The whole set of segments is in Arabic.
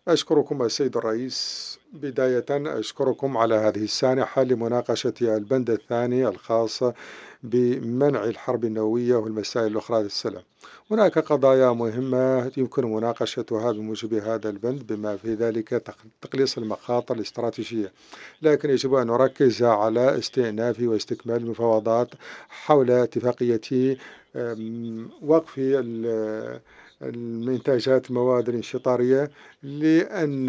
أشكركم السيد الرئيس. بداية أشكركم على هذه السانحة لمناقشة البند الثاني الخاص بمنع الحرب النووية والمسائل الأخرى للسلام. هناك قضايا مهمة يمكن مناقشتها بموجب هذا البند بما في ذلك تقليص المخاطر الاستراتيجية، لكن يجب أن نركز على استئناف واستكمال المفاوضات حول اتفاقية وقف المنتجات المواد الانشطارية، لأن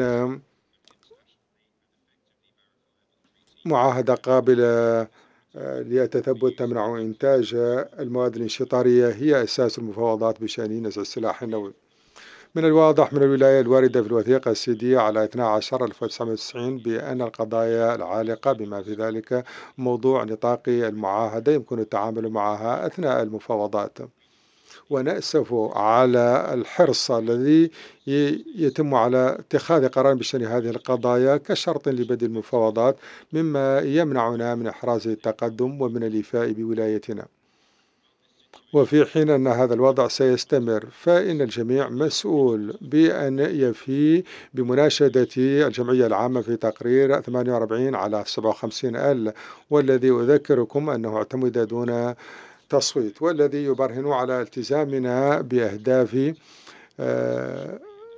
معاهدة قابلة للتثبت تمنع إنتاج المواد الانشطارية هي أساس المفاوضات بشأن نزع السلاح النووي. من الواضح من الولاية الواردة في الوثيقة السيدية على 12/1990 بأن القضايا العالقة بما في ذلك موضوع نطاق المعاهدة يمكن التعامل معها أثناء المفاوضات، ونأسف على الحرص الذي يتم على اتخاذ قرار بشأن هذه القضايا كشرط لبدء المفاوضات، مما يمنعنا من إحراز التقدم ومن الإيفاء بولايتنا. وفي حين أن هذا الوضع سيستمر فإن الجميع مسؤول بأن يفي بمناشدة الجمعية العامة في تقرير 48/57 والذي أذكركم أنه اعتمد دون تصويت، والذي يبرهن على التزامنا بأهداف آه،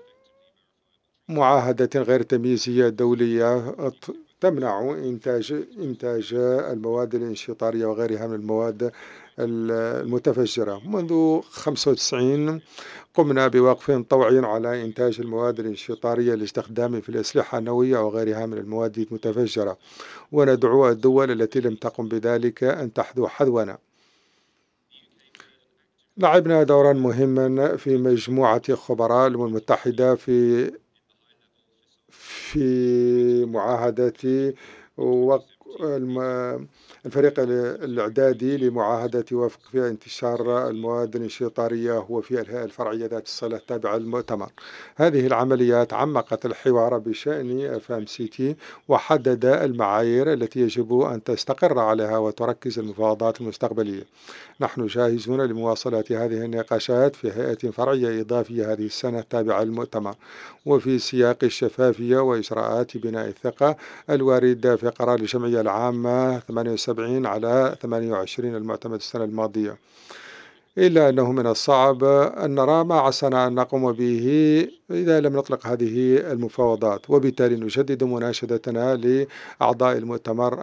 معاهدة غير تمييزية دولية تمنع إنتاج المواد الانشطارية وغيرها من المواد المتفجرة. منذ 95 قمنا بوقف طوعي على إنتاج المواد الانشطارية لاستخدام في الأسلحة النووية وغيرها من المواد المتفجرة، وندعو الدول التي لم تقم بذلك أن تحذو حذونا. لعبنا دورا مهما في مجموعة خبراء الأمم المتحدة في معاهدة وق- الفريق الإعدادي لمعاهدة وفق فيها انتشار المواد الانشطارية هو في الهيئة الفرعية ذات الصلة التابعة للمؤتمر. هذه العمليات عمقت الحوار بشأن فام سيتي وحدد المعايير التي يجب أن تستقر عليها وتركز المفاوضات المستقبلية. نحن جاهزون لمواصلة هذه النقاشات في هيئة فرعية إضافية هذه السنة التابعة للمؤتمر، وفي سياق الشفافية وإجراءات بناء الثقة الواردة في قرار الجمعية العامة 78/28 المعتمد السنة الماضية. إلا أنه من الصعب أن نرى ما عسانا أن نقوم به إذا لم نطلق هذه المفاوضات، وبالتالي نجدد مناشدتنا لأعضاء المؤتمر